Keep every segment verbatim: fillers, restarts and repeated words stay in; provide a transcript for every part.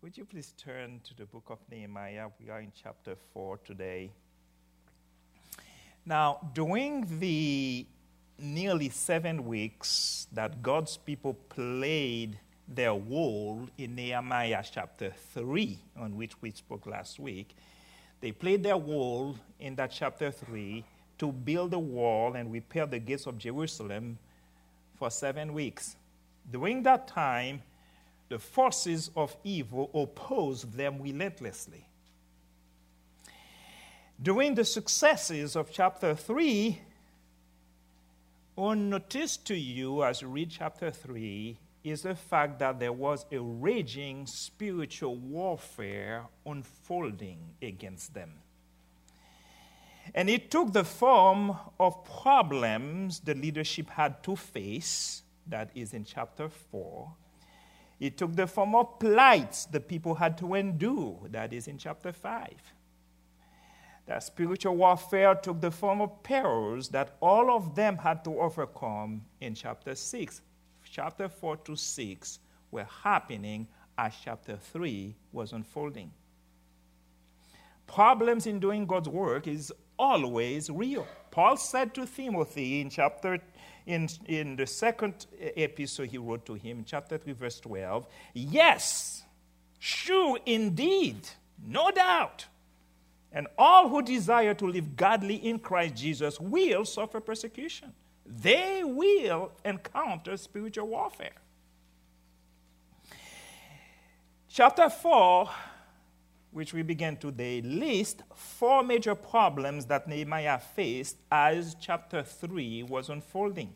Would you please turn to the book of Nehemiah? We are in chapter four today. Now, during the nearly seven weeks that God's people played their role in Nehemiah chapter three, on which we spoke last week, they played their role in that chapter three to build a wall and repair the gates of Jerusalem for seven weeks. During that time, the forces of evil opposed them relentlessly. During the successes of chapter three, unnoticed to you as you read chapter three is the fact that there was a raging spiritual warfare unfolding against them. And it took the form of problems the leadership had to face, that is in chapter four. It took the form of plights the people had to endure, that is in chapter five. That spiritual warfare took the form of perils that all of them had to overcome in chapter six. Chapter four to six were happening as chapter three was unfolding. Problems in doing God's work is always real. Paul said to Timothy in chapter in, in the second epistle he wrote to him, chapter three, verse twelve, yes, sure indeed, no doubt. And all who desire to live godly in Christ Jesus will suffer persecution. They will encounter spiritual warfare. Chapter four, which we begin today, lists four major problems that Nehemiah faced as chapter three was unfolding.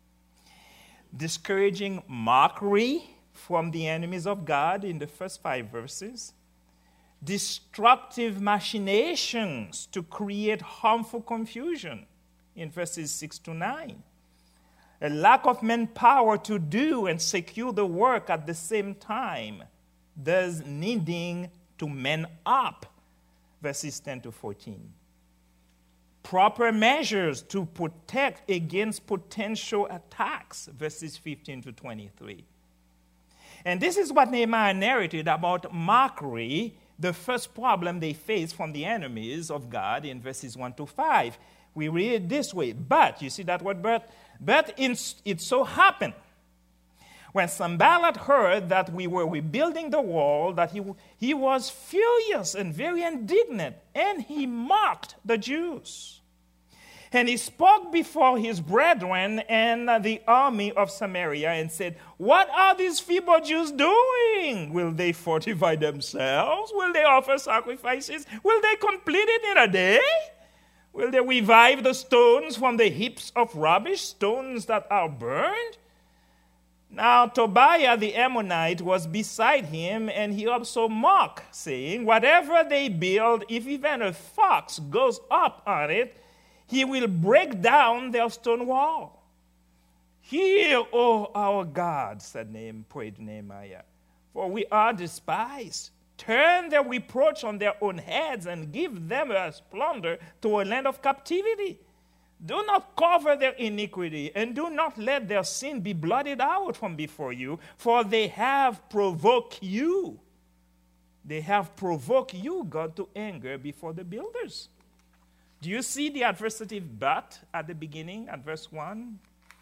Discouraging mockery from the enemies of God in the first five verses. Destructive machinations to create harmful confusion in verses six to nine. A lack of manpower to do and secure the work at the same time, thus needing to man up, verses ten to fourteen. Proper measures to protect against potential attacks, verses fifteen to twenty-three. And this is what Nehemiah narrated about mockery, the first problem they faced from the enemies of God in verses one to five. We read it this way, but, you see that word but? But it so happened, when Sanballat heard that we were rebuilding the wall, that he, he was furious and very indignant, and he mocked the Jews. And he spoke before his brethren and the army of Samaria and said, what are these feeble Jews doing? Will they fortify themselves? Will they offer sacrifices? Will they complete it in a day? Will they revive the stones from the heaps of rubbish, stones that are burned? Now Tobiah the Ammonite was beside him, and he also mocked, saying, whatever they build, if even a fox goes up on it, he will break down their stone wall. Hear, O our God, said Nehemiah, prayed Nehemiah, for we are despised. Turn their reproach on their own heads and give them as plunder to a land of captivity. Do not cover their iniquity, and do not let their sin be blotted out from before you, for they have provoked you. They have provoked you, God, to anger before the builders. Do you see the adversative but at the beginning, at verse one?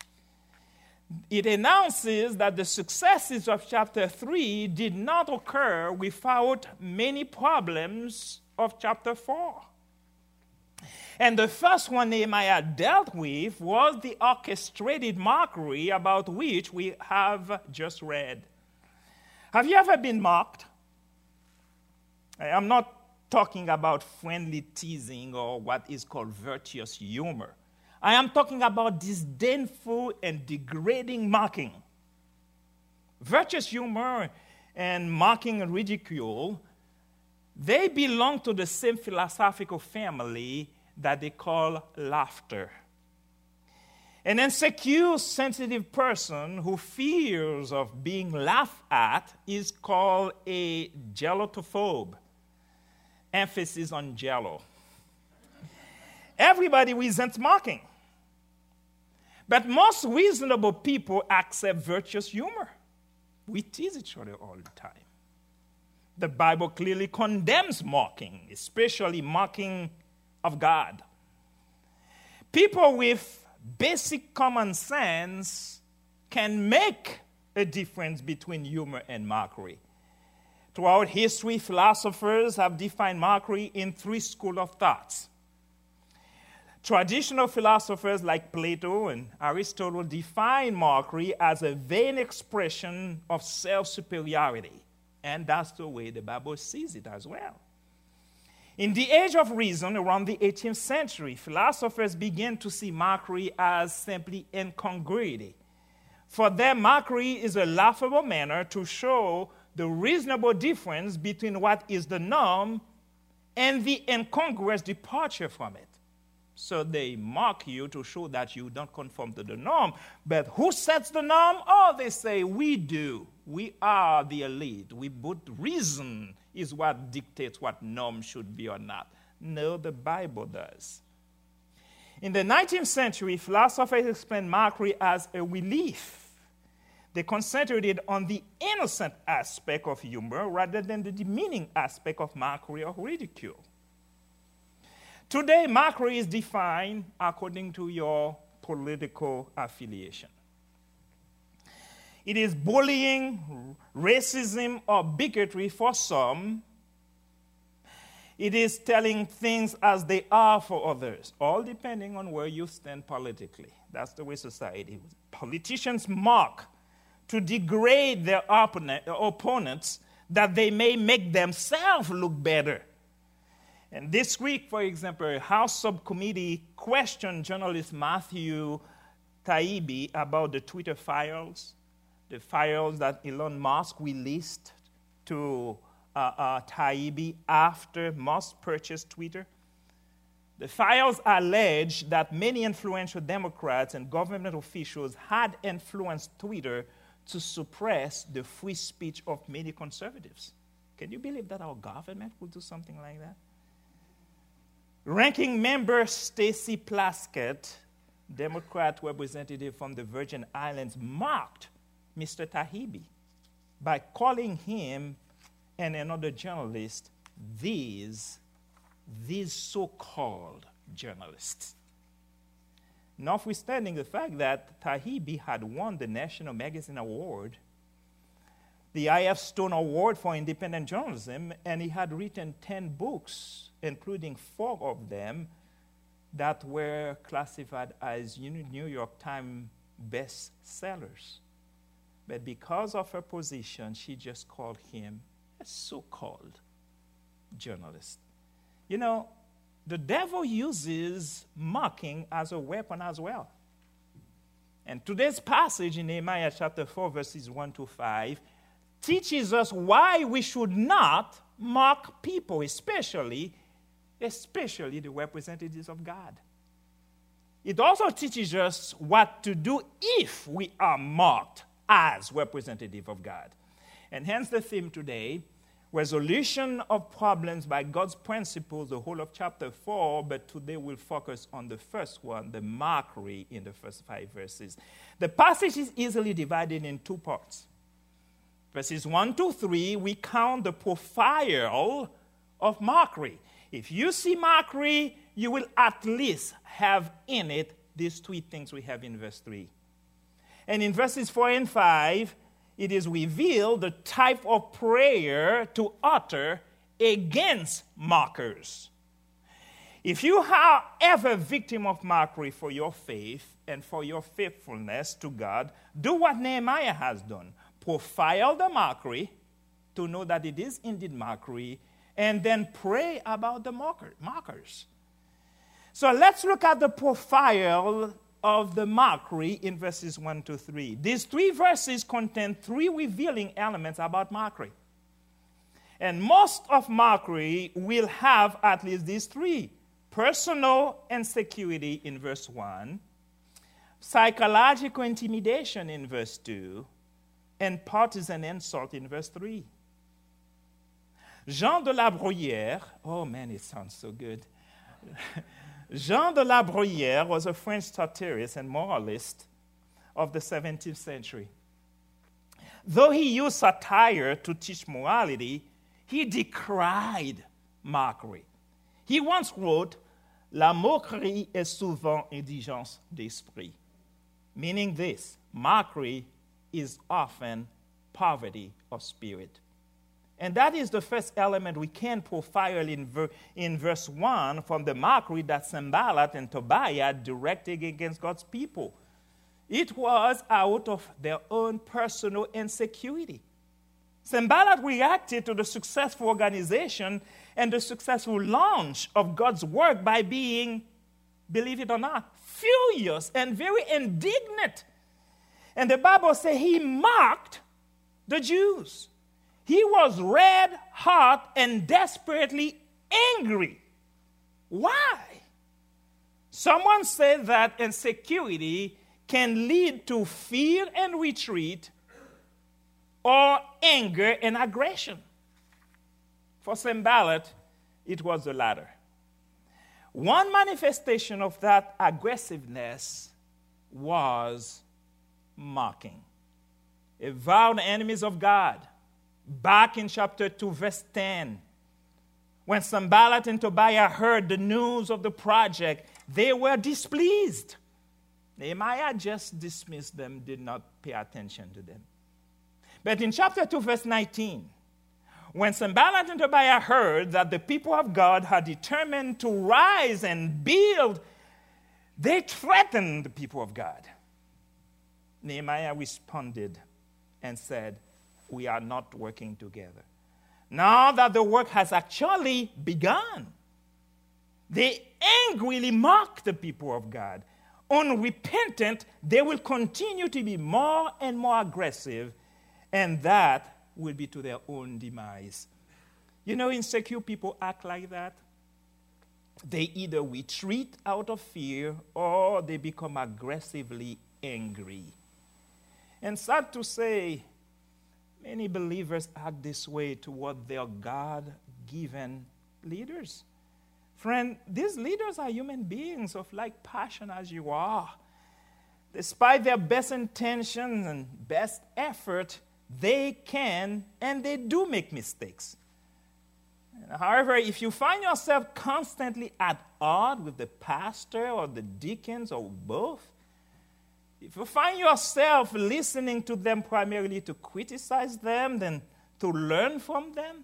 It announces that the successes of chapter three did not occur without many problems of chapter four. And the first one Nehemiah dealt with was the orchestrated mockery about which we have just read. Have you ever been mocked? I'm not talking about friendly teasing or what is called virtuous humor. I am talking about disdainful and degrading mocking. Virtuous humor and mocking and ridicule, they belong to the same philosophical family that they call laughter. An insecure, sensitive person who fears of being laughed at is called a gelotophobe. Emphasis on jello. Everybody resents mocking. But most reasonable people accept virtuous humor. We tease each other all the time. The Bible clearly condemns mocking, especially mocking of God. People with basic common sense can make a difference between humor and mockery. Throughout history, philosophers have defined mockery in three schools of thoughts. Traditional philosophers like Plato and Aristotle define mockery as a vain expression of self-superiority. And that's the way the Bible sees it as well. In the Age of Reason, around the eighteenth century, philosophers began to see mockery as simply incongruity. For them, mockery is a laughable manner to show the reasonable difference between what is the norm and the incongruous departure from it. So they mock you to show that you don't conform to the norm. But who sets the norm? Oh, they say, we do. We are the elite. We put reason is what dictates what norm should be or not. No, the Bible does. In the nineteenth century, philosophers explained mockery as a relief. They concentrated on the innocent aspect of humor rather than the demeaning aspect of mockery or ridicule. Today, mockery is defined according to your political affiliation. It is bullying, racism, or bigotry for some. It is telling things as they are for others, all depending on where you stand politically. That's the way society is. Politicians mock to degrade their opponent, opponents that they may make themselves look better. And this week, for example, a House subcommittee questioned journalist Matthew Taibbi about the Twitter files, the files that Elon Musk released to uh, uh, Taibbi after Musk purchased Twitter. The files allege that many influential Democrats and government officials had influenced Twitter to suppress the free speech of many conservatives. Can you believe that our government would do something like that? Ranking member Stacey Plaskett, Democrat representative from the Virgin Islands, mocked Mister Taibbi by calling him and another journalist these, these so-called journalists. Notwithstanding the fact that Taibbi had won the National Magazine Award, the I F Stone Award for Independent Journalism, and he had written ten books, including four of them that were classified as New York Times bestsellers. But because of her position, she just called him a so-called journalist. You know, the devil uses mocking as a weapon as well. And today's passage in Nehemiah chapter four, verses one to five, teaches us why we should not mock people, especially, especially the representatives of God. It also teaches us what to do if we are mocked as representative of God. And hence the theme today, resolution of problems by God's principles, the whole of chapter four, but today we'll focus on the first one, the mockery in the first five verses. The passage is easily divided in two parts. Verses one to three, we count the profile of mockery. If you see mockery, you will at least have in it these three things we have in verse three. And in verses four and five, it is revealed the type of prayer to utter against mockers. If you are ever a victim of mockery for your faith and for your faithfulness to God, do what Nehemiah has done. Profile the mockery to know that it is indeed mockery, and then pray about the mocker, mockers. So let's look at the profile of the mockery in verses one to three. These three verses contain three revealing elements about mockery. And most of mockery will have at least these three: personal insecurity in verse one, psychological intimidation in verse two, and partisan insult in verse three. Jean de la Bruyère, oh man, it sounds so good. Jean de la Bruyère was a French satirist and moralist of the seventeenth century. Though he used satire to teach morality, He decried mockery. He once wrote, La moquerie est souvent indigence d'esprit, meaning this, mockery is often poverty of spirit. And that is the first element we can profile in, ver- in verse one from the mockery that Sanballat and Tobiah directed against God's people. It was out of their own personal insecurity. Sanballat reacted to the successful organization and the successful launch of God's work by being, believe it or not, furious and very indignant. And the Bible says he mocked the Jews. He was red hot and desperately angry. Why? Someone said that insecurity can lead to fear and retreat or anger and aggression. For Sanballat, it was the latter. One manifestation of that aggressiveness was mocking. Avowed enemies of God. Back in chapter two, verse ten, when Sanballat and Tobiah heard the news of the project, they were displeased. Nehemiah just dismissed them, did not pay attention to them. But in chapter two, verse nineteen, when Sanballat and Tobiah heard that the people of God had determined to rise and build, they threatened the people of God. Nehemiah responded and said, we are not working together. Now that the work has actually begun, they angrily mock the people of God. Unrepentant, they will continue to be more and more aggressive, and that will be to their own demise. You know, insecure people act like that. They either retreat out of fear or they become aggressively angry. And sad to say, many believers act this way toward their God-given leaders. Friend, these leaders are human beings of like passion as you are. Despite their best intentions and best effort, they can and they do make mistakes. However, if you find yourself constantly at odds with the pastor or the deacons or both, if you find yourself listening to them primarily to criticize them than to learn from them,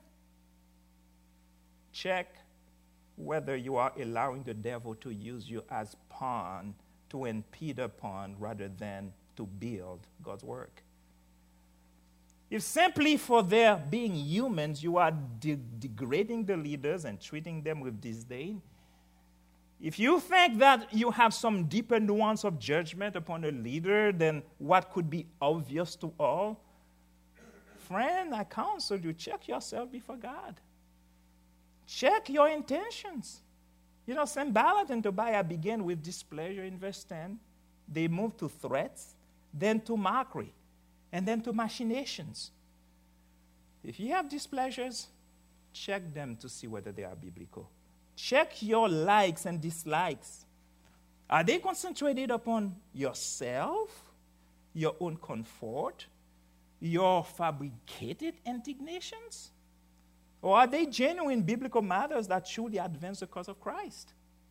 check whether you are allowing the devil to use you as pawn to impede upon rather than to build God's work. If simply for their being humans you are de- degrading the leaders and treating them with disdain, if you think that you have some deeper nuance of judgment upon a leader than what could be obvious to all, friend, I counsel you, check yourself before God. Check your intentions. You know, Sanballat and Tobiah began with displeasure in verse ten. They moved to threats, then to mockery, and then to machinations. If you have displeasures, check them to see whether they are biblical. Check your likes and dislikes. Are they concentrated upon yourself, your own comfort, your fabricated indignations? Or are they genuine biblical matters that truly advance the cause of Christ?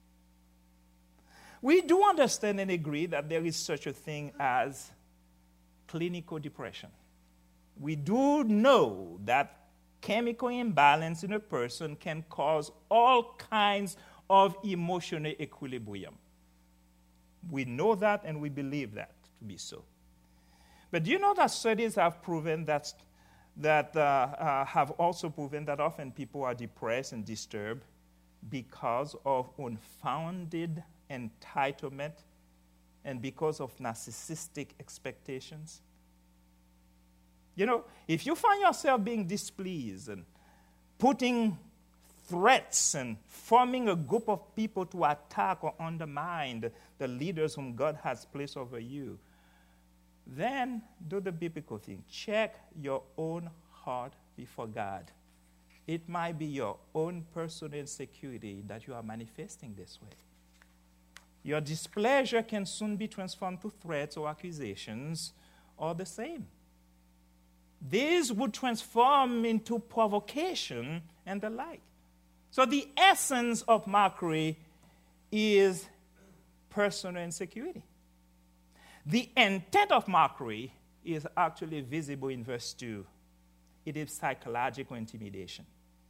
We do understand and agree that there is such a thing as clinical depression. We do know that chemical imbalance in a person can cause all kinds of emotional equilibrium. We know that and we believe that to be so. But do you know that studies have proven that, that uh, uh, have also proven that often people are depressed and disturbed because of unfounded entitlement and because of narcissistic expectations? You know, if you find yourself being displeased and putting threats and forming a group of people to attack or undermine the, the leaders whom God has placed over you, then do the biblical thing. Check your own heart before God. It might be your own personal insecurity that you are manifesting this way. Your displeasure can soon be transformed to threats or accusations or the same. these would transform into provocation and the like. So the essence of mockery is personal insecurity. The intent of mockery is actually visible in verse two. It is psychological intimidation.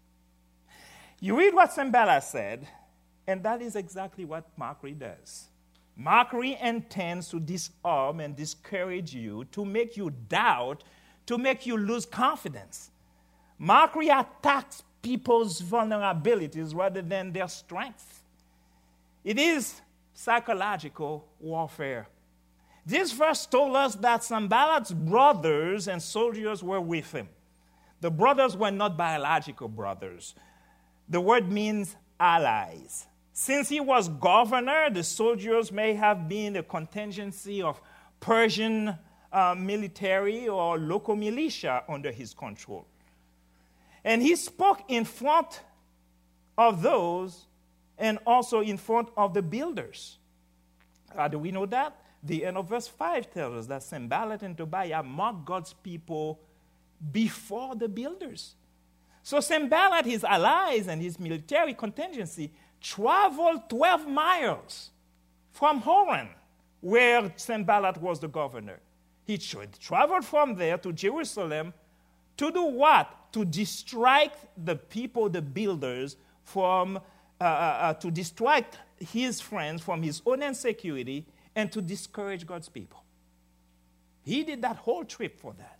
You read what Sanballat said, and that is exactly what mockery does. Mockery intends to disarm and discourage you, to make you doubt, to make you lose confidence. Mockery attacks people's vulnerabilities rather than their strengths. It is psychological warfare. This verse told us that Sanballat's brothers and soldiers were with him. The brothers were not biological brothers. The word means allies. Since he was governor, the soldiers may have been a contingency of Persian uh, military or local militia under his control. And he spoke in front of those and also in front of the builders. How do we know that? The end of verse five tells us that Sanballat and Tobiah mocked God's people before the builders. So Sanballat, his allies, and his military contingency traveled twelve miles from Horan, where Sanballat was the governor. He traveled from there to Jerusalem to do what? To distract the people, the builders, from uh, uh, to distract his friends from his own insecurity and to discourage God's people. He did that whole trip for that.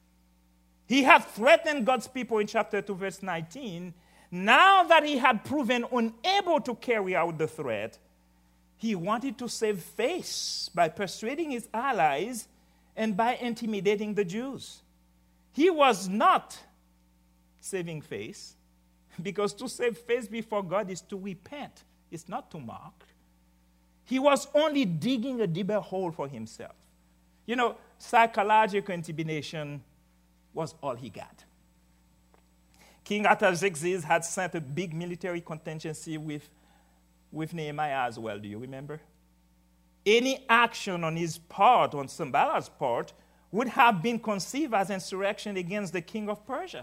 He had threatened God's people in chapter two, verse nineteen. Now that he had proven unable to carry out the threat, he wanted to save face by persuading his allies and by intimidating the Jews. He was not saving face, because to save face before God is to repent. It's not to mock. He was only digging a deeper hole for himself. You know, psychological intimidation was all he got. King Artaxerxes had sent a big military contingency with, with Nehemiah as well. Do you remember? Any action on his part, on Sanballat's part, would have been conceived as insurrection against the king of Persia.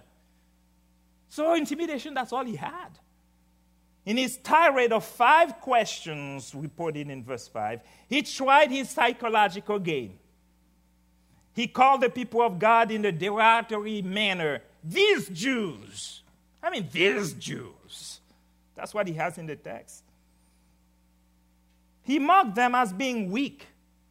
So intimidation, that's all he had. In his tirade of five questions reported in verse five, he tried his psychological game. He called the people of God in a derogatory manner, these Jews. I mean, these Jews. That's what he has in the text. He mocked them as being weak.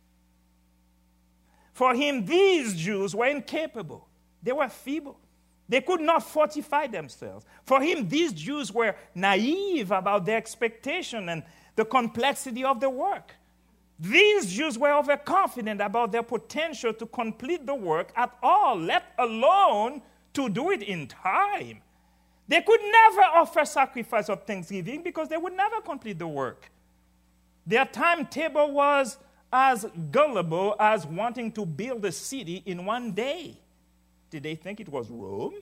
For him, these Jews were incapable. They were feeble. They could not fortify themselves. For him, these Jews were naive about their expectation and the complexity of the work. These Jews were overconfident about their potential to complete the work at all, let alone to do it in time. They could never offer sacrifice of thanksgiving because they would never complete the work. Their timetable was as gullible as wanting to build a city in one day. Did they think it was Rome?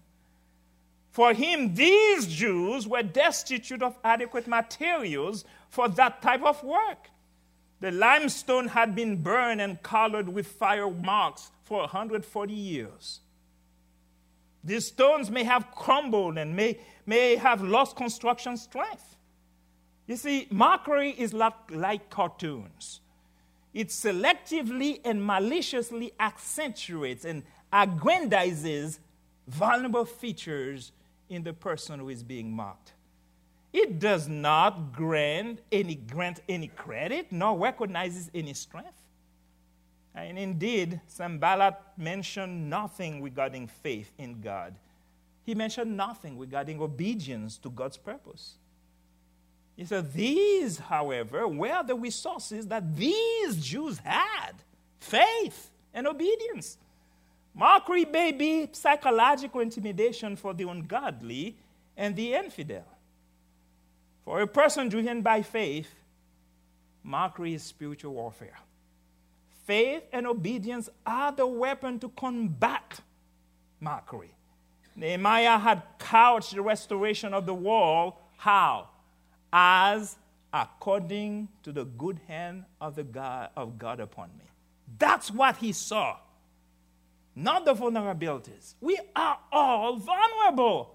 For him, these Jews were destitute of adequate materials for that type of work. The limestone had been burned and colored with fire marks for one hundred forty years. These stones may have crumbled and may, may have lost construction strength. You see, mockery is like, like cartoons. It selectively and maliciously accentuates and aggrandizes vulnerable features in the person who is being mocked. It does not grant any, grant any credit, nor recognizes any strength. And indeed, Sanballat mentioned nothing regarding faith in God. He mentioned nothing regarding obedience to God's purpose. He said, these, however, were the resources that these Jews had: faith and obedience. Mockery may be psychological intimidation for the ungodly and the infidel. For a person driven by faith, mockery is spiritual warfare. Faith and obedience are the weapon to combat mockery. Nehemiah had couched the restoration of the wall. How? As according to the good hand of the God of God upon me. That's what he saw. not the vulnerabilities. We are all vulnerable.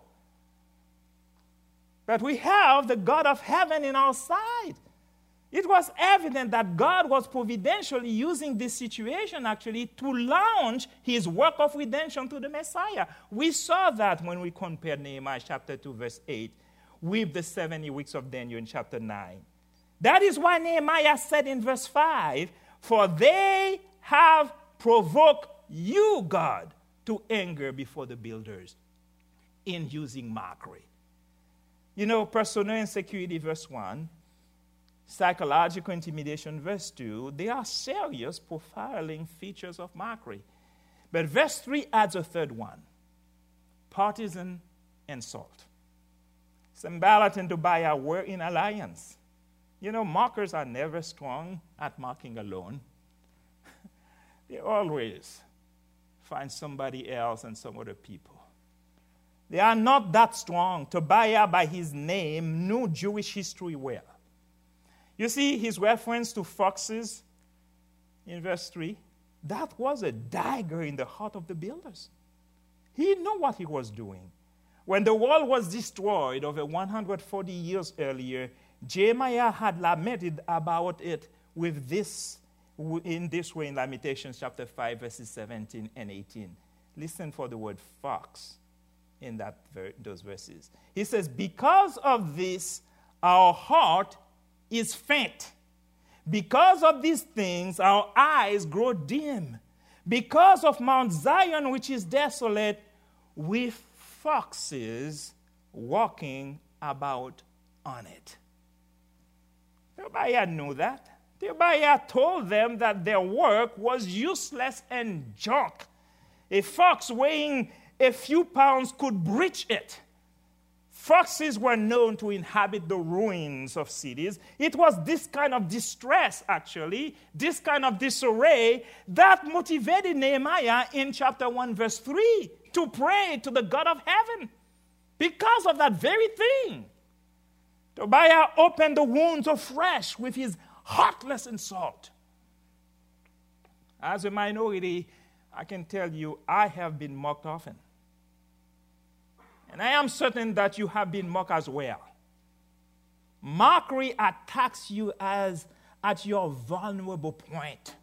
But we have the God of heaven in our side. It was evident that God was providentially using this situation actually to launch his work of redemption to the Messiah. We saw that when we compared Nehemiah chapter two, verse eight, with the seventy weeks of Daniel in chapter nine. That is why Nehemiah said in verse five, "For they have provoked you, God, to anger before the builders in using mockery." You know, personal insecurity, verse one, psychological intimidation, verse two, they are serious profiling features of mockery. But verse three adds a third one, partisan insult. Sanballat and Tobiah were in alliance. You know, mockers are never strong at mocking alone. They always find somebody else and some other people. They are not that strong. Tobiah, by his name, knew Jewish history well. You see his reference to foxes in verse three? That was a dagger in the heart of the builders. He knew what he was doing. When the wall was destroyed over one hundred forty years earlier, Jeremiah had lamented about it with this, in this way in Lamentations chapter five, verses seventeen and eighteen. Listen for the word fox in that ver- those verses. He says, "Because of this, our heart is faint. Because of these things, our eyes grow dim. Because of Mount Zion, which is desolate, with foxes walking about on it." Tobiah knew that. Tobiah told them that their work was useless and junk. A fox weighing a few pounds could breach it. Foxes were known to inhabit the ruins of cities. It was this kind of distress, actually, this kind of disarray, that motivated Nehemiah in chapter one, verse three, to pray to the God of heaven. Because of that very thing, Tobiah opened the wounds afresh with his heartless insult. As a minority, I can tell you, I have been mocked often. And I am certain that you have been mocked as well. Mockery attacks you as at your vulnerable point.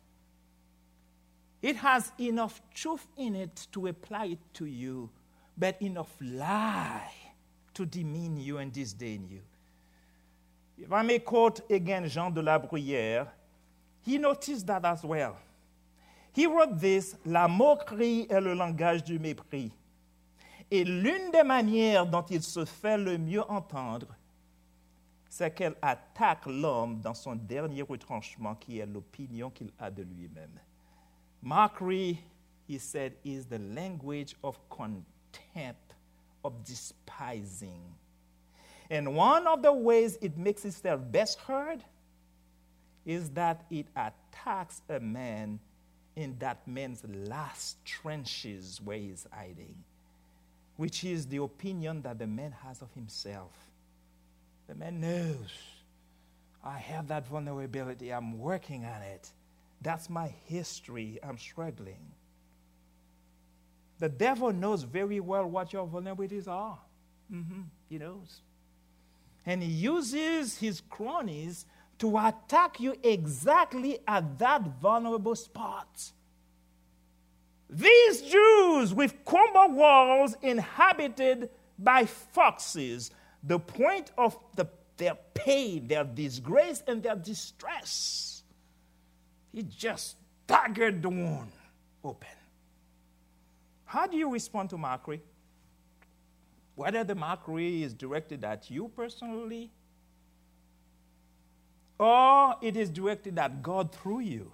It has enough truth in it to apply it to you, but enough lie to demean you and disdain you. If I may quote again Jean de la Bruyère, he noticed that as well. He wrote this: "La moquerie est le langage du mépris. Et l'une des manières dont il se fait le mieux entendre, c'est qu'elle attaque l'homme dans son dernier retranchement, qui est l'opinion qu'il a de lui-même." Mockery, he said, is the language of contempt, of despising. And one of the ways it makes itself best heard is that it attacks a man in that man's last trenches where he's hiding, which is the opinion that the man has of himself. The man knows, I have that vulnerability, I'm working on it. That's my history, I'm struggling. The devil knows very well what your vulnerabilities are. Mm-hmm. He knows. And he uses his cronies to attack you exactly at that vulnerable spot. These Jews with crumbled walls inhabited by foxes, the point of the, their pain, their disgrace, and their distress, he just daggered the wound open. How do you respond to mockery? Whether the mockery is directed at you personally, or it is directed at God through you.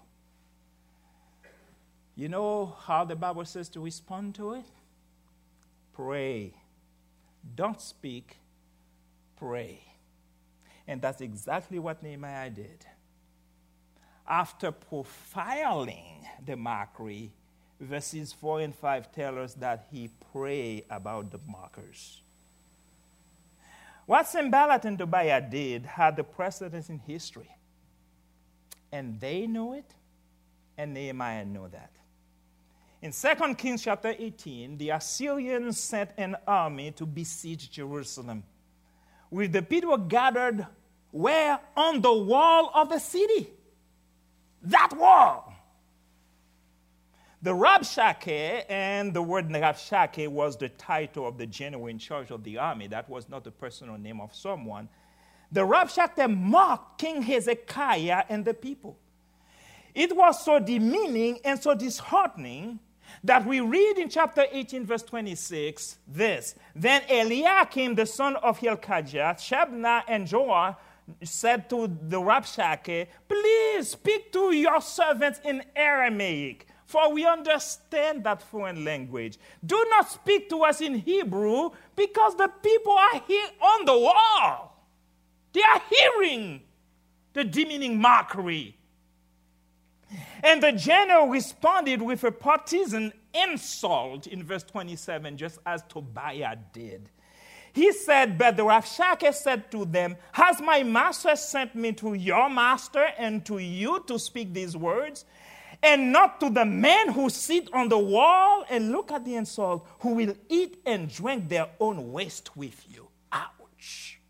You know how the Bible says to respond to it? Pray. Don't speak, pray. And that's exactly what Nehemiah did. After profiling the mockery, verses four and five tell us that he prayed about the mockers. What Sanballat and Tobiah did had the precedence in history. And they knew it, and Nehemiah knew that. In Second Kings chapter eighteen, the Assyrians sent an army to besiege Jerusalem, with the people gathered where? On the wall of the city. That wall. The Rabshakeh, and the word Rabshakeh was the title of the general in charge of the army. That was not the personal name of someone. The Rabshakeh mocked King Hezekiah and the people. It was so demeaning and so disheartening that we read in chapter eighteen, verse twenty-six, this. Then Eliakim, the son of Hilkiah, Shebna, and Joah said to the Rabshakeh, please speak to your servants in Aramaic, for we understand that foreign language. Do not speak to us in Hebrew, because the people are here on the wall. They are hearing the demeaning mockery. And the general responded with a partisan insult in verse twenty-seven, just as Tobiah did. He said, but the Rabshakeh said to them, has my master sent me to your master and to you to speak these words, and not to the men who sit on the wall? And look at the insult, who will eat and drink their own waste with you. Ouch.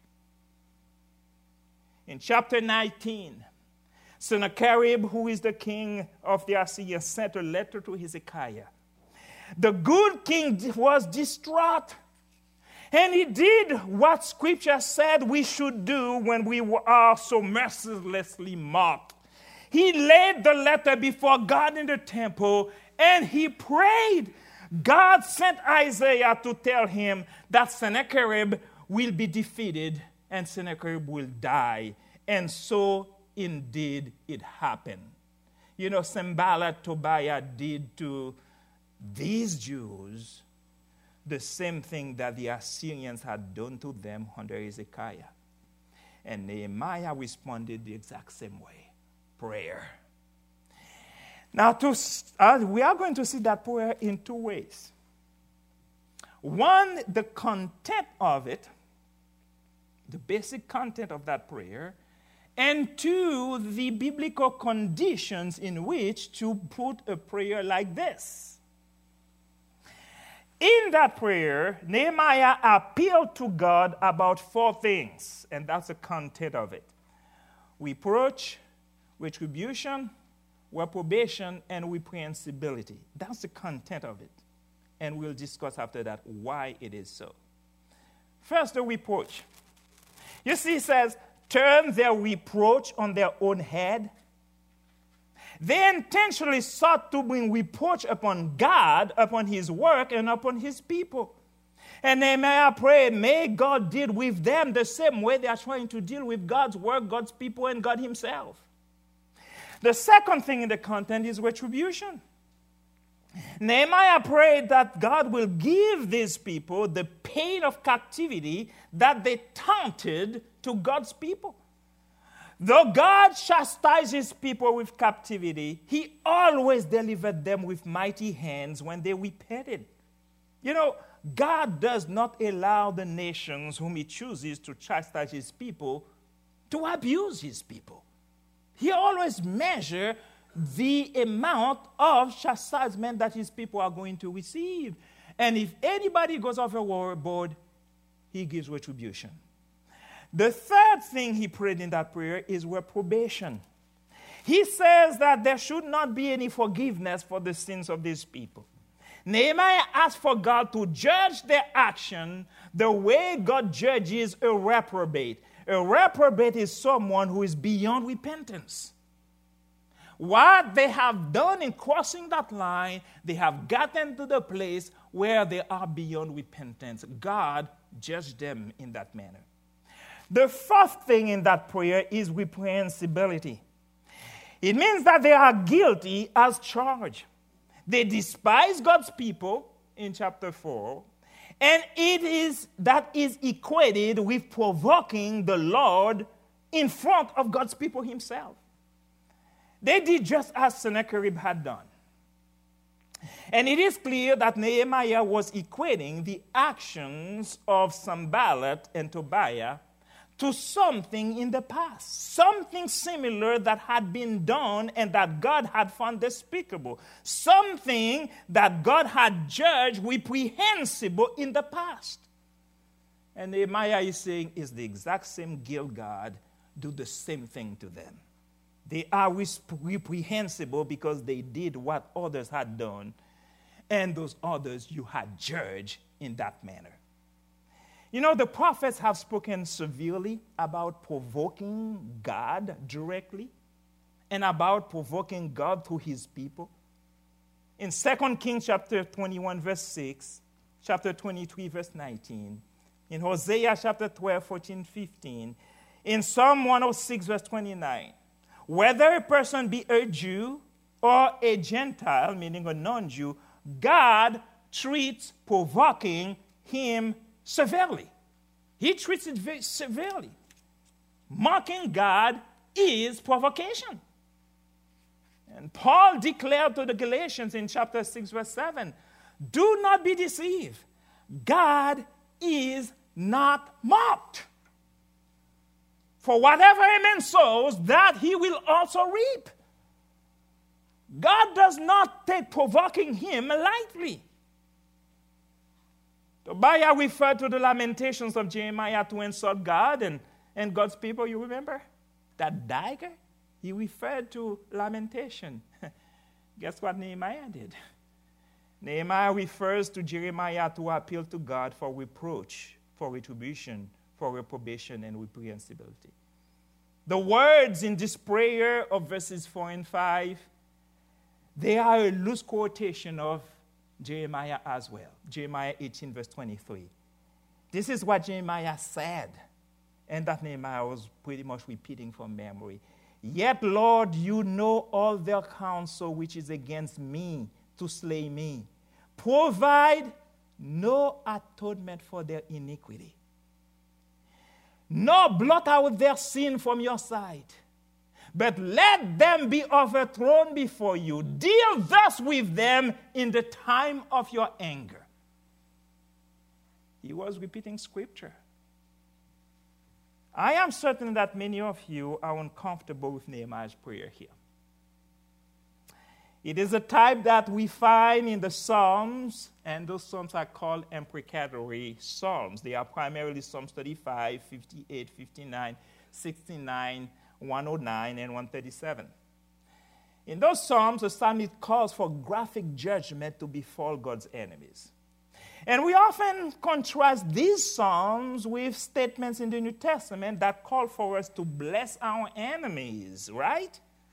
In chapter nineteen, Sennacherib, who is the king of the Assyrians, sent a letter to Hezekiah. The good king was distraught, and he did what Scripture said we should do when we are so mercilessly mocked. He laid the letter before God in the temple, and he prayed. God sent Isaiah to tell him that Sennacherib will be defeated and Sennacherib will die. And so indeed it happened. You know, Sanballat, Tobiah did to these Jews the same thing that the Assyrians had done to them under Hezekiah. And Nehemiah responded the exact same way. Prayer. Now, to, uh, we are going to see that prayer in two ways. One, the content of it, the basic content of that prayer, and two, the biblical conditions in which to put a prayer like this. In that prayer, Nehemiah appealed to God about four things, and that's the content of it. Reproach, retribution, reprobation, and reprehensibility. That's the content of it. And we'll discuss after that why it is so. First, the reproach. You see, it says, turn their reproach on their own head. They intentionally sought to bring reproach upon God, upon his work, and upon his people. And Nehemiah prayed, may God deal with them the same way they are trying to deal with God's work, God's people, and God himself. The second thing in the content is retribution. Nehemiah prayed that God will give these people the pain of captivity that they taunted to God's people. Though God chastised his people with captivity, he always delivered them with mighty hands when they repented. You know, God does not allow the nations whom he chooses to chastise his people to abuse his people. He always measures the amount of chastisement that his people are going to receive. And if anybody goes overboard, he gives retribution. The third thing he prayed in that prayer is reprobation. He says that there should not be any forgiveness for the sins of these people. Nehemiah asked for God to judge their action the way God judges a reprobate. A reprobate is someone who is beyond repentance. What they have done in crossing that line, they have gotten to the place where they are beyond repentance. God judged them in that manner. The fourth thing in that prayer is reprehensibility. It means that they are guilty as charged. They despise God's people in chapter four, and it is that is equated with provoking the Lord in front of God's people himself. They did just as Sennacherib had done. And it is clear that Nehemiah was equating the actions of Sanballat and Tobiah to something in the past, something similar that had been done and that God had found despicable, something that God had judged reprehensible in the past. And Nehemiah is saying, it's the exact same guilt, God, do the same thing to them. They are reprehensible because they did what others had done, and those others you had judged in that manner. You know, the prophets have spoken severely about provoking God directly and about provoking God through his people. In Second Kings chapter twenty-one, verse six, chapter twenty-three, verse nineteen, in Hosea chapter twelve, fourteen, fifteen, in Psalm one oh six, verse twenty-nine, whether a person be a Jew or a Gentile, meaning a non-Jew, God treats provoking him severely. He treats it very severely. Mocking God is provocation. And Paul declared to the Galatians in chapter six, verse seven, do not be deceived. God is not mocked. For whatever a man sows, that he will also reap. God does not take provoking him lightly. Tobiah referred to the lamentations of Jeremiah to insult God and, and God's people, you remember? That dagger, he referred to lamentation. Guess what Nehemiah did? Nehemiah refers to Jeremiah to appeal to God for reproach, for retribution, for reprobation, and reprehensibility. The words in this prayer of verses four and five, they are a loose quotation of Jeremiah as well. Jeremiah eighteen, verse twenty-three. This is what Jeremiah said, and that Nehemiah was pretty much repeating from memory. Yet, Lord, you know all their counsel which is against me to slay me. Provide no atonement for their iniquity, nor blot out their sin from your sight. But let them be overthrown before you. Deal thus with them in the time of your anger. He was repeating scripture. I am certain that many of you are uncomfortable with Nehemiah's prayer here. It is a type that we find in the Psalms, and those Psalms are called imprecatory Psalms. They are primarily Psalms thirty-five, fifty-eight, fifty-nine, sixty-nine, one oh nine, and one thirty-seven. In those Psalms, the psalmist calls for graphic judgment to befall God's enemies. And we often contrast these Psalms with statements in the New Testament that call for us to bless our enemies, right?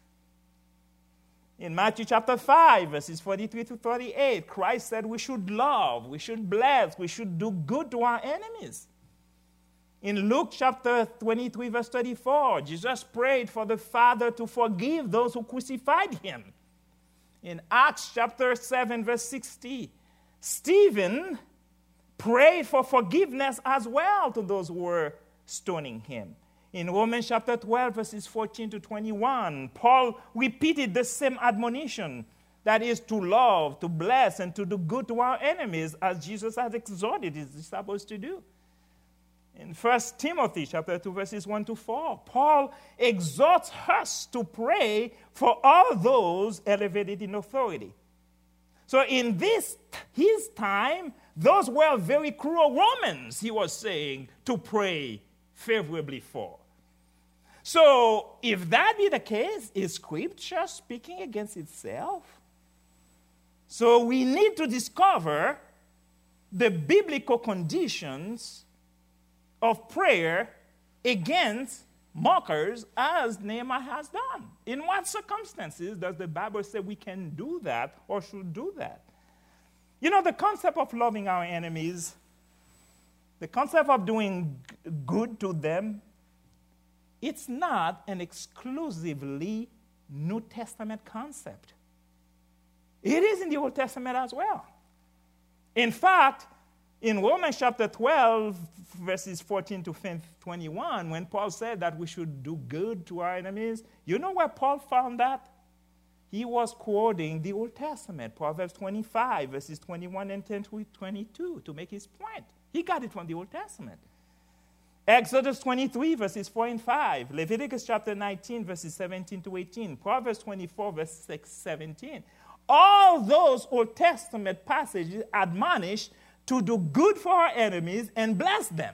In Matthew chapter five, verses forty-three to thirty-eight, Christ said we should love, we should bless, we should do good to our enemies. In Luke chapter twenty-three, verse thirty-four, Jesus prayed for the Father to forgive those who crucified him. In Acts chapter seven, verse sixty, Stephen prayed for forgiveness as well to those who were stoning him. In Romans chapter twelve, verses fourteen to twenty-one, Paul repeated the same admonition, that is to love, to bless, and to do good to our enemies, as Jesus has exhorted his disciples to do. In First Timothy chapter two, verses one to four, Paul exhorts us to pray for all those elevated in authority. So in this, his time, those were very cruel Romans, he was saying, to pray favorably for. So if that be the case, is Scripture speaking against itself? So we need to discover the biblical conditions of prayer against mockers, as Nehemiah has done. In what circumstances does the Bible say we can do that or should do that? You know, the concept of loving our enemies, the concept of doing good to them, it's not an exclusively New Testament concept. It is in the Old Testament as well. In fact, in Romans chapter twelve, verses fourteen to twenty-one, when Paul said that we should do good to our enemies, you know where Paul found that? He was quoting the Old Testament, Proverbs twenty-five, verses twenty-one and ten to twenty-two, to make his point. He got it from the Old Testament. Exodus twenty-three, verses four and five. Leviticus chapter nineteen, verses seventeen to eighteen. Proverbs twenty-four, verse six, seventeen. All those Old Testament passages admonish to do good for our enemies and bless them.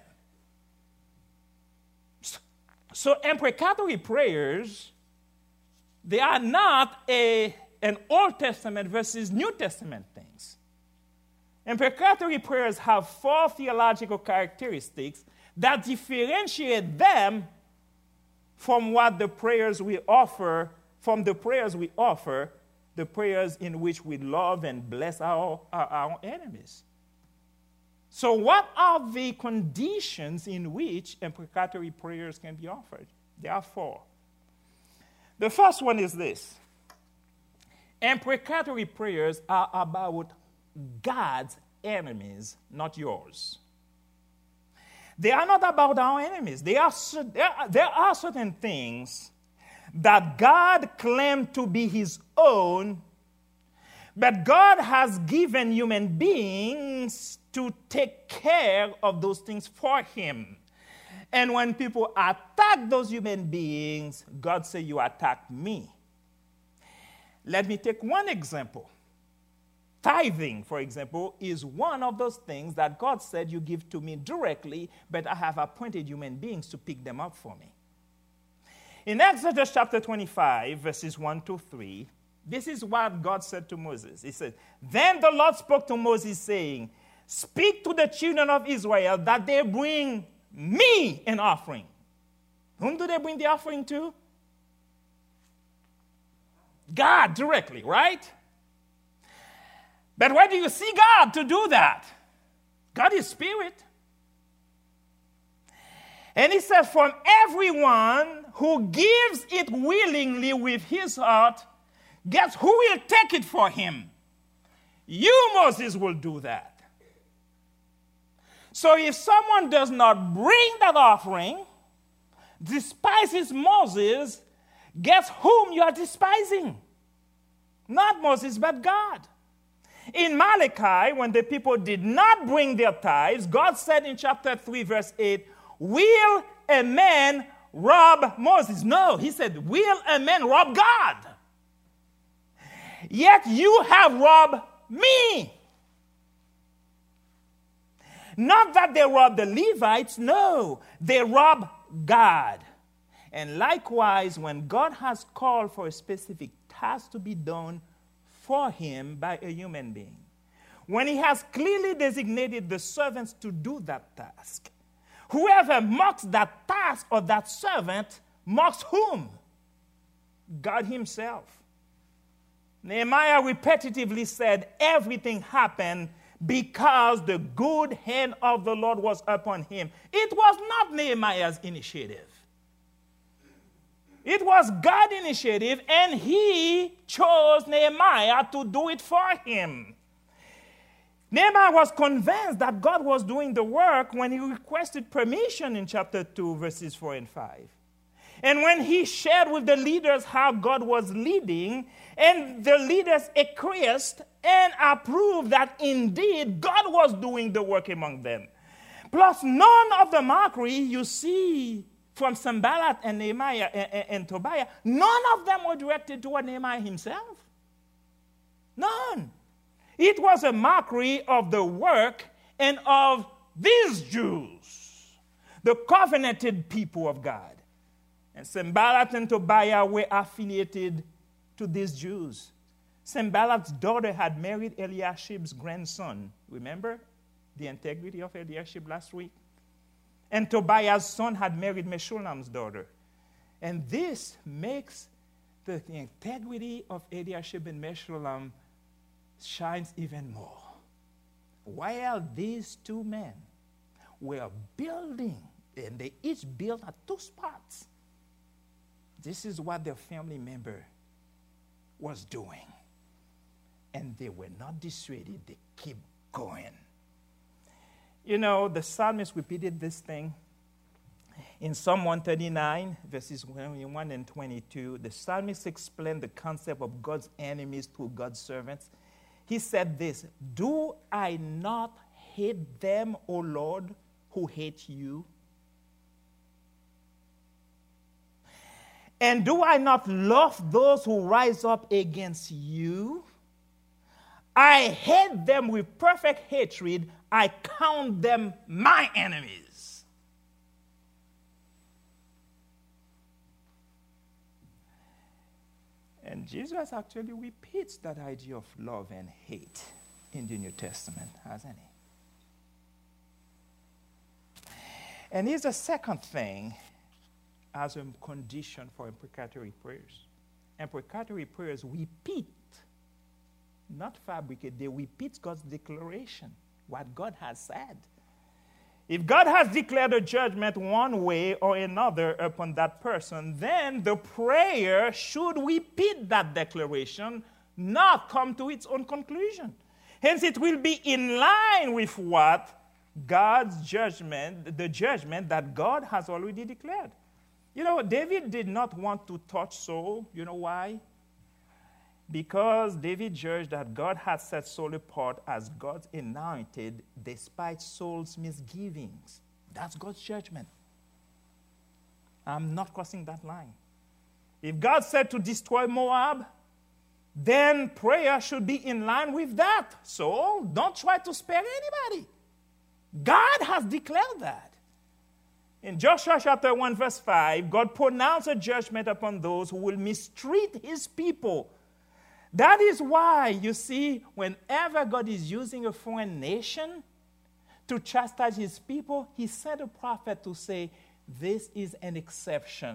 So imprecatory prayers, they are not a, an Old Testament versus New Testament things. Imprecatory prayers have four theological characteristics that differentiate them from what the prayers we offer, from the prayers we offer, the prayers in which we love and bless our, our, our enemies. So what are the conditions in which imprecatory prayers can be offered? There are four. The first one is this. Imprecatory prayers are about God's enemies, not yours. They are not about our enemies. They are, there, are, there are certain things that God claimed to be his own, but God has given human beings to take care of those things for him. And when people attack those human beings, God says, you attack me. Let me take one example. Tithing, for example, is one of those things that God said you give to me directly, but I have appointed human beings to pick them up for me. In Exodus chapter twenty-five, verses one to three, this is what God said to Moses. He said, then the Lord spoke to Moses, saying, speak to the children of Israel that they bring me an offering. Whom do they bring the offering to? God directly, right? But where do you see God to do that? God is spirit. And he says, from everyone who gives it willingly with his heart, guess who will take it for him? You, Moses, will do that. So if someone does not bring that offering, despises Moses, guess whom you are despising? Not Moses, but God. In Malachi, when the people did not bring their tithes, God said in chapter three, verse eight, will a man rob Moses? No, he said, will a man rob God? Yet you have robbed me. Not that they robbed the Levites, no, they robbed God. And likewise, when God has called for a specific task to be done for him by a human being, when he has clearly designated the servants to do that task, whoever mocks that task or that servant mocks whom? God himself. Nehemiah repetitively said everything happened because the good hand of the Lord was upon him. It was not Nehemiah's initiative. It was God's initiative, and he chose Nehemiah to do it for him. Nehemiah was convinced that God was doing the work when he requested permission in chapter two, verses four and five. And when he shared with the leaders how God was leading, and the leaders acquiesced and approved that indeed God was doing the work among them. Plus, none of the mockery you see from Sanballat and Nehemiah and, and, and Tobiah, none of them were directed toward Nehemiah himself. None. It was a mockery of the work and of these Jews, the covenanted people of God. And Sanballat and Tobiah were affiliated to these Jews. Sanballat's daughter had married Eliashib's grandson. Remember the integrity of Eliashib last week? And Tobiah's son had married Meshullam's daughter. And this makes the integrity of Eliashib and Meshullam shines even more. While these two men were building, and they each built at two spots, this is what their family member was doing. And they were not dissuaded. They keep going. You know, the psalmist repeated this thing. In Psalm one thirty-nine, verses twenty-one and twenty-two, the psalmist explained the concept of God's enemies through God's servants. He said this, do I not hate them, O Lord, who hate you? And do I not love those who rise up against you? I hate them with perfect hatred. I count them my enemies. And Jesus actually repeats that idea of love and hate in the New Testament, hasn't he? And here's the second thing as a condition for imprecatory prayers. Imprecatory prayers repeat, not fabricate, they repeat God's declaration, what God has said. If God has declared a judgment one way or another upon that person, then the prayer should repeat that declaration, not come to its own conclusion. Hence, it will be in line with what God's judgment, the judgment that God has already declared. You know, David did not want to touch Saul. You know why? Because David judged that God had set Saul apart as God's anointed despite Saul's misgivings. That's God's judgment. I'm not crossing that line. If God said to destroy Moab, then prayer should be in line with that. So don't try to spare anybody. God has declared that. In Joshua chapter one, verse five, God pronounced a judgment upon those who will mistreat his people. That is why, you see, whenever God is using a foreign nation to chastise his people, he sent a prophet to say, this is an exception.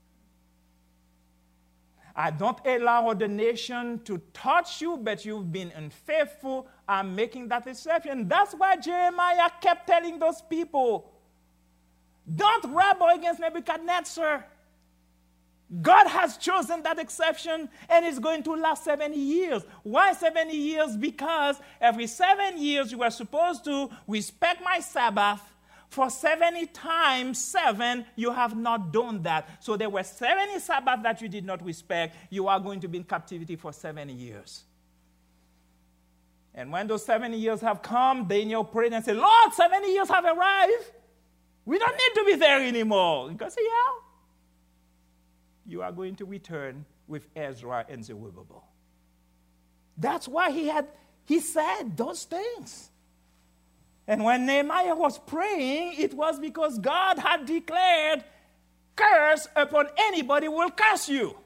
I don't allow the nation to touch you, but you've been unfaithful. I'm making that exception. That's why Jeremiah kept telling those people, don't rebel against Nebuchadnezzar. God has chosen that exception, and it's going to last seventy years. Why seventy years? Because every seven years you are supposed to respect my Sabbath. For seventy times seven, you have not done that. So there were seventy Sabbaths that you did not respect. You are going to be in captivity for seventy years. And when those seventy years have come, Daniel prayed and said, Lord, seventy years have arrived. We don't need to be there anymore. God said, yeah. You are going to return with Ezra and Zerubbabel. That's why he had, he said those things. And when Nehemiah was praying, it was because God had declared, curse upon anybody who will curse you.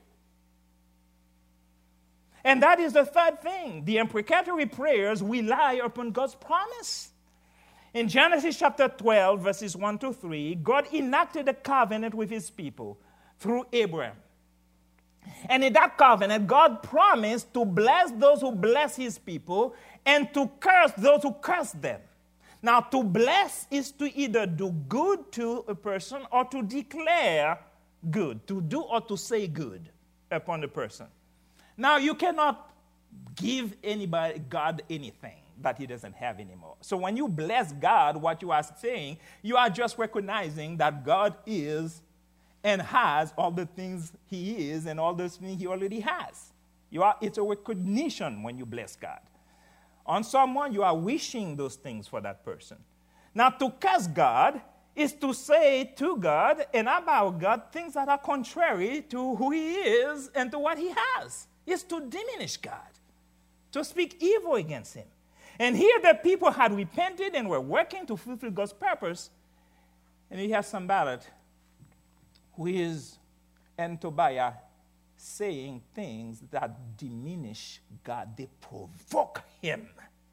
And that is the third thing. The imprecatory prayers rely upon God's promise. In Genesis chapter twelve, verses one to three, God enacted a covenant with his people through Abraham. And in that covenant, God promised to bless those who bless his people and to curse those who curse them. Now, to bless is to either do good to a person or to declare good, to do or to say good upon a person. Now, you cannot give anybody, God, anything that he doesn't have anymore. So when you bless God, what you are saying, you are just recognizing that God is and has all the things he is and all those things he already has. You are, it's a recognition when you bless God. On someone, you are wishing those things for that person. Now, to curse God is to say to God and about God things that are contrary to who he is and to what he has. It's to diminish God, to speak evil against him. And here the people had repented and were working to fulfill God's purpose. And you have Sanballat, who is, and Tobiah, saying things that diminish God. They provoke him.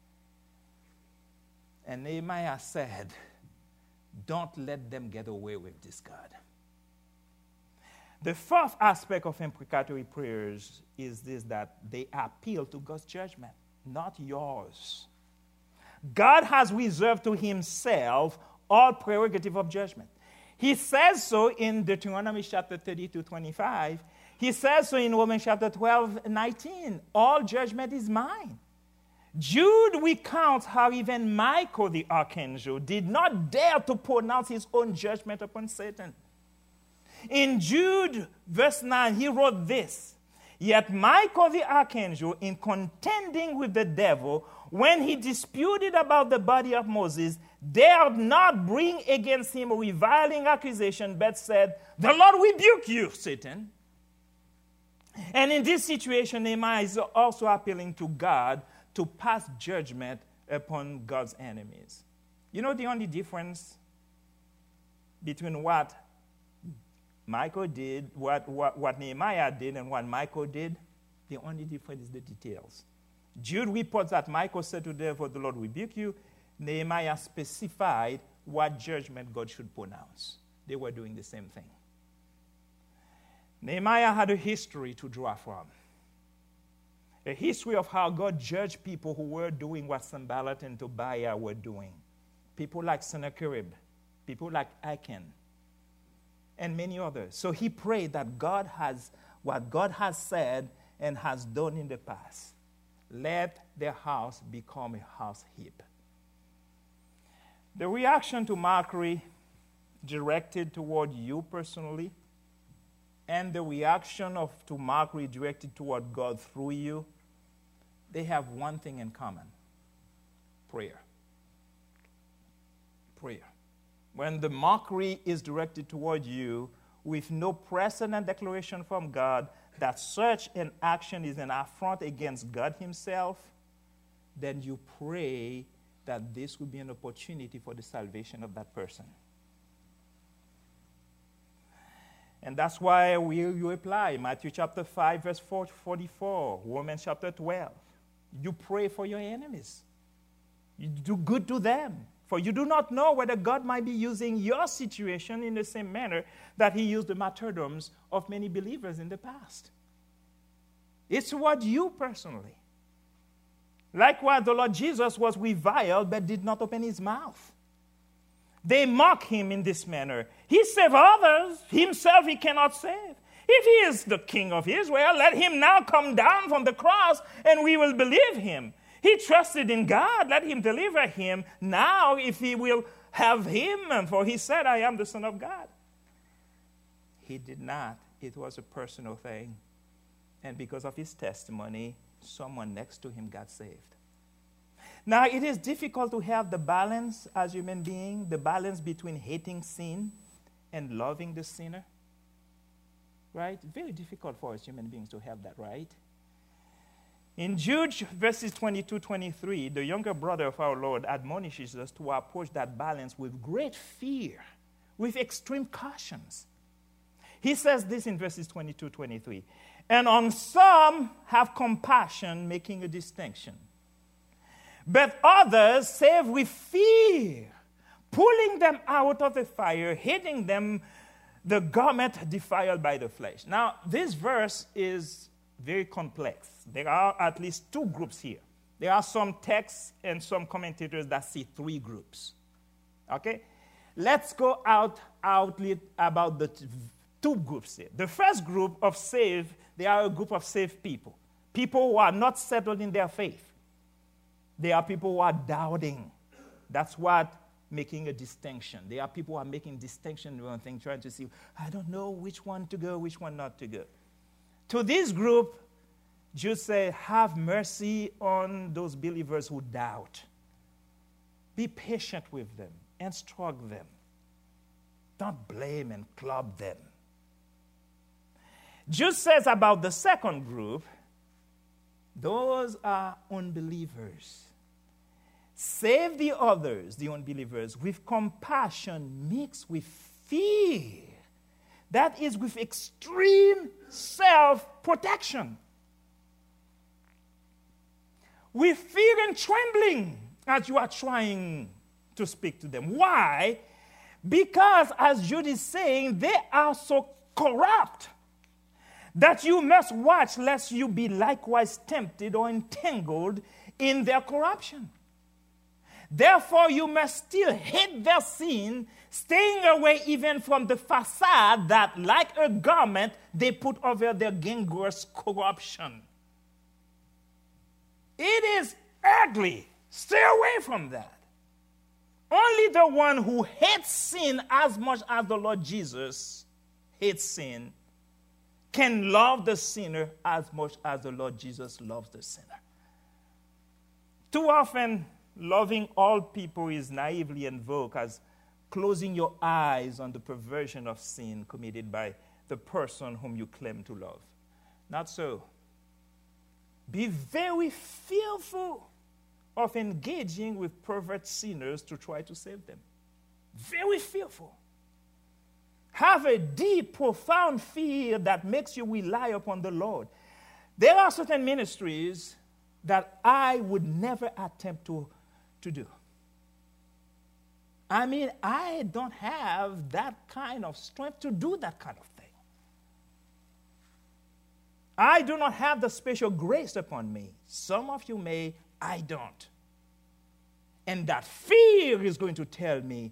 And Nehemiah said, don't let them get away with this, God. The fourth aspect of imprecatory prayers is this, that they appeal to God's judgment, not yours. God has reserved to himself all prerogative of judgment. He says so in Deuteronomy chapter thirty-two, twenty-five. He says so in Romans chapter twelve, nineteen. All judgment is mine. Jude recounts how even Michael the archangel did not dare to pronounce his own judgment upon Satan. In Jude verse nine, he wrote this, yet Michael the archangel, in contending with the devil, when he disputed about the body of Moses, dared not bring against him a reviling accusation, but said, the Lord rebuke you, Satan. And in this situation, Nehemiah is also appealing to God to pass judgment upon God's enemies. You know the only difference between what Michael did, what, what, what Nehemiah did, and what Michael did? The only difference is the details. Jude reports that Michael said to therefore the Lord rebuke you. Nehemiah specified what judgment God should pronounce. They were doing the same thing. Nehemiah had a history to draw from. A history of how God judged people who were doing what Sanballat and Tobiah were doing. People like Sennacherib, people like Achan, and many others. So he prayed that God has, what God has said and has done in the past, let their house become a house heap. The reaction to mockery directed toward you personally, and the reaction of to mockery directed toward God through you, they have one thing in common: prayer. Prayer. When the mockery is directed toward you with no precedent declaration from God that such an action is an affront against God himself, then you pray that this will be an opportunity for the salvation of that person. And that's why we, you apply Matthew chapter five, verse forty-four, Romans chapter twelve. You pray for your enemies. You do good to them. For you do not know whether God might be using your situation in the same manner that he used the martyrdoms of many believers in the past. It's toward you personally. Likewise, the Lord Jesus was reviled but did not open his mouth. They mock him in this manner. He saved others. Himself he cannot save. If he is the king of Israel, let him now come down from the cross and we will believe him. He trusted in God. Let him deliver him now if he will have him. For he said, I am the Son of God. He did not. It was a personal thing. And because of his testimony, someone next to him got saved. Now, it is difficult to have the balance as human beings, the balance between hating sin and loving the sinner. Right? Very difficult for us human beings to have that, right? In Jude verses twenty-two, twenty-three, the younger brother of our Lord admonishes us to approach that balance with great fear, with extreme cautions. He says this in verses twenty-two, twenty-three. And on some have compassion, making a distinction. But others save with fear, pulling them out of the fire, hitting them the garment defiled by the flesh. Now, this verse is very complex. There are at least two groups here. There are some texts and some commentators that see three groups. Okay? Let's go out outlet about the t- two groups here. The first group of saved, they are a group of saved people. People who are not settled in their faith. They are people who are doubting. That's what making a distinction. There are people who are making distinction on things, trying to see, I don't know which one to go, which one not to go. To this group, Jude said, have mercy on those believers who doubt. Be patient with them, instruct them. Don't blame and club them. Jude says about the second group, those are unbelievers. Save the others, the unbelievers, with compassion mixed with fear. That is with extreme self-protection. With fear and trembling as you are trying to speak to them. Why? Because, as Jude is saying, they are so corrupt that you must watch lest you be likewise tempted or entangled in their corruption. Therefore, you must still hate their sin, staying away even from the facade that, like a garment, they put over their gangrenous corruption. It is ugly. Stay away from that. Only the one who hates sin as much as the Lord Jesus hates sin can love the sinner as much as the Lord Jesus loves the sinner. Too often, loving all people is naively invoked as closing your eyes on the perversion of sin committed by the person whom you claim to love. Not so. Be very fearful of engaging with pervert sinners to try to save them. Very fearful. Have a deep, profound fear that makes you rely upon the Lord. There are certain ministries that I would never attempt to, to do. I mean, I don't have that kind of strength to do that kind of thing. I do not have the special grace upon me. Some of you may, I don't. And that fear is going to tell me,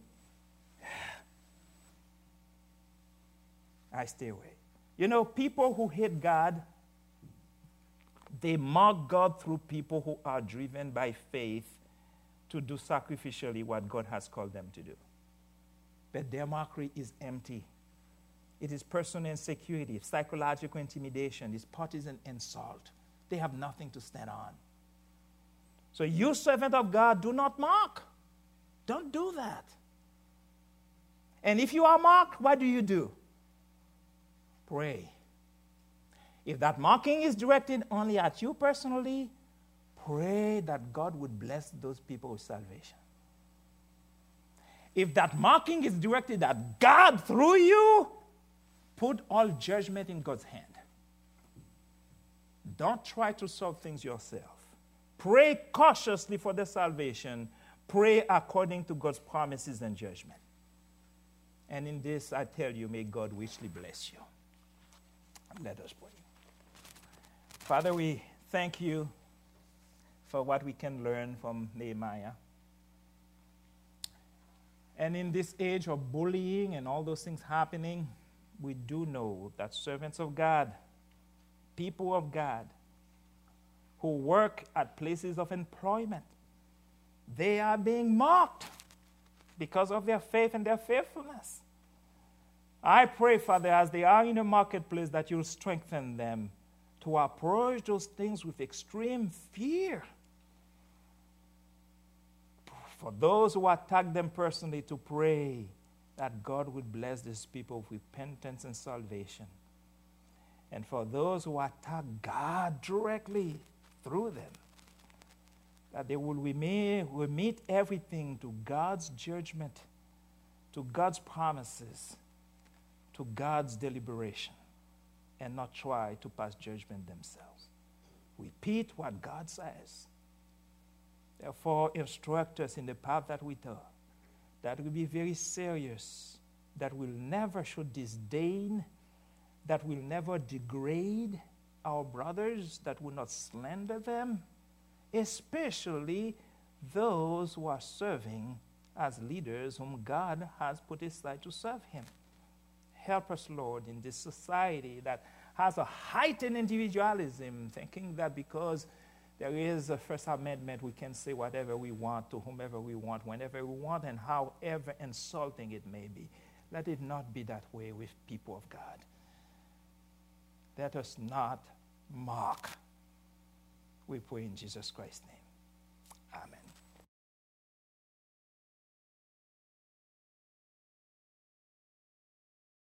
I stay away. You know, people who hate God, they mock God through people who are driven by faith to do sacrificially what God has called them to do. But their mockery is empty. It is personal insecurity, psychological intimidation, it's partisan insult. They have nothing to stand on. So you, servant of God, do not mock. Don't do that. And if you are mocked, what do you do? Pray. If that mocking is directed only at you personally, pray that God would bless those people with salvation. If that mocking is directed at God through you, put all judgment in God's hand. Don't try to solve things yourself. Pray cautiously for their salvation. Pray according to God's promises and judgment. And in this, I tell you, may God richly bless you. Let us pray. Father, we thank you for what we can learn from Nehemiah. And in this age of bullying and all those things happening, we do know that servants of God, people of God, who work at places of employment, they are being mocked because of their faith and their faithfulness. I pray, Father, as they are in the marketplace, that you'll strengthen them to approach those things with extreme fear. For those who attack them personally, to pray that God would bless these people with repentance and salvation. And for those who attack God directly through them, that they will remit everything to God's judgment, to God's promises, to God's deliberation, and not try to pass judgment themselves. Repeat what God says. Therefore, instruct us in the path that we take, that will be very serious, that will never show disdain, that will never degrade our brothers, that will not slander them, especially those who are serving as leaders whom God has put aside to serve him. Help us, Lord, in this society that has a heightened individualism, thinking that because there is a First Amendment, we can say whatever we want to whomever we want, whenever we want, and however insulting it may be. Let it not be that way with people of God. Let us not mock. We pray in Jesus Christ's name.